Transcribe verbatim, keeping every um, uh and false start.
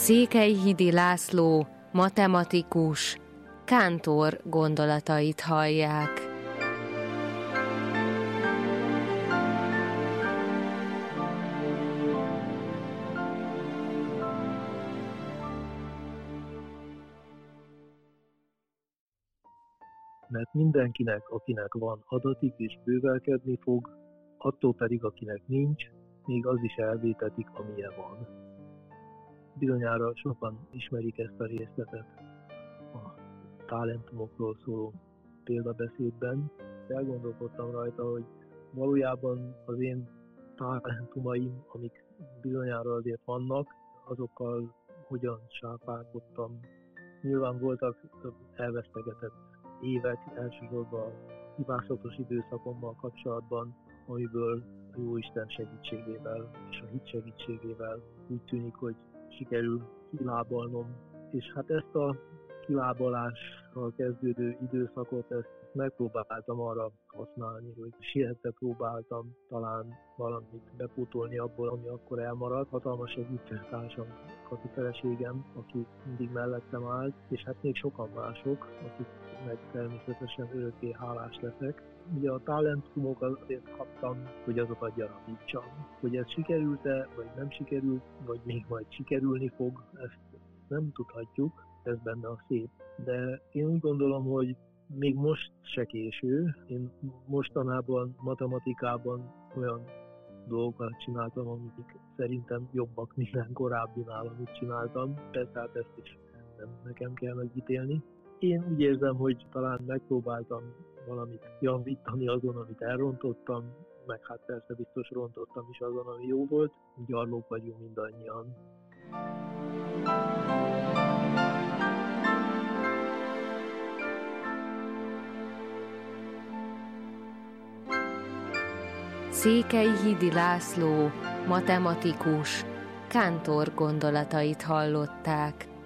Székelyhidi László, matematikus, kántor gondolatait hallják. Mert mindenkinek, akinek van adatik és bővelkedni fog, attól pedig, akinek nincs, még az is elvétetik, amilyen van. Bizonyára sokan ismerik ezt a részletet a talentumokról szóló példabeszédben. Elgondolkodtam rajta, hogy valójában az én talentumaim, amik bizonyára azért vannak, azokkal hogyan sápálkodtam. Nyilván voltak elvesztegetett évek, elsősorban a hibázatos időszakommal kapcsolatban, amiből a Jóisten segítségével és a hit segítségével úgy tűnik, hogy sikerül kilábalnom. És hát ezt a kilábalással kezdődő időszakot, ezt megpróbáltam arra használni, hogy sietve próbáltam talán valamit bepótolni abból, ami akkor elmaradt. Hatalmas segítőtársam, Kati feleségem, aki mindig mellettem állt, és hát még sokan mások, akik meg természetesen örökké hálás leszek. Ugye a talentumokat azért kaptam, hogy azokat gyarapítsam. Hogy ez sikerült-e, vagy nem sikerült, vagy még majd sikerülni fog, ezt nem tudhatjuk, ez benne a szép. De én úgy gondolom, hogy még most se késő. Én mostanában matematikában olyan dolgokat csináltam, amik szerintem jobbak minden korábbinál, amit csináltam. Persze hát ezt is nem nekem kell megítélni. Én úgy érzem, hogy talán megpróbáltam valamit javítani azon, amit elrontottam, meg hát persze biztos rontottam is azon, ami jó volt. Gyarlók vagyunk mindannyian. Székelyhidi László, matematikus, kántor gondolatait hallották.